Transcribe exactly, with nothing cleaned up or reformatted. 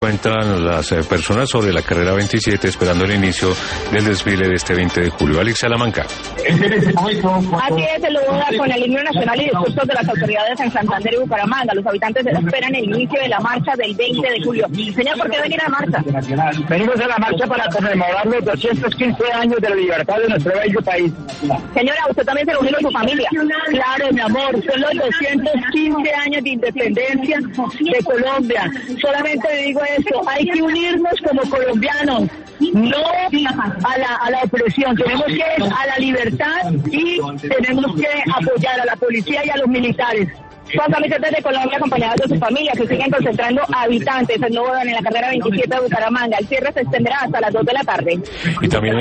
encuentran las eh, personas sobre la carrera veintisiete esperando el inicio del desfile de este veinte de julio. Alex Salamanca. Así es, el Loboda con el himno nacional y discursos de las autoridades en Santander y Bucaramanga. Los habitantes esperan el inicio de la marcha del veinte de julio. Señor, ¿por qué venir a la marcha? Venimos a la marcha para conmemorar los doscientos quince años de la libertad de nuestro bello país. Señora, usted también se reunió con su familia. Claro, mi amor, son los doscientos quince años de independencia de Colombia. Solamente digo esto, hay que unirnos como colombianos, no a la, a la opresión, tenemos que ir a la libertad y tenemos que apoyar a la policía y a los militares. Son camisetas de Colombia acompañadas de su familia, que siguen concentrando habitantes en Loboda en la carrera veintisiete de Bucaramanga. El cierre se extenderá hasta las dos de la tarde. Y también